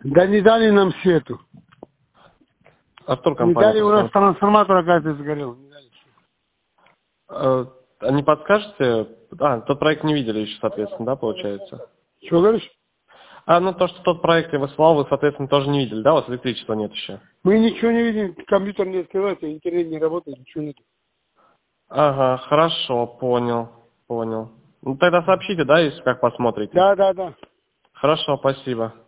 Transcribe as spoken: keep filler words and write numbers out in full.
Да не дали нам свету. Артур Не дали, у нас компания. трансформатор, оказывается, сгорел. Не дали. Э, А не подскажете? А, тот проект не видели еще, соответственно, да, получается? Что говоришь? А, ну то, что тот проект я высылал, вы, соответственно, тоже не видели, да? У вас электричества нет еще. Мы ничего не видим, компьютер не открывается, интернет не работает, ничего нет. Ага, хорошо, понял, понял. Ну тогда сообщите, да, если как посмотрите. Да, да, да. Хорошо, спасибо.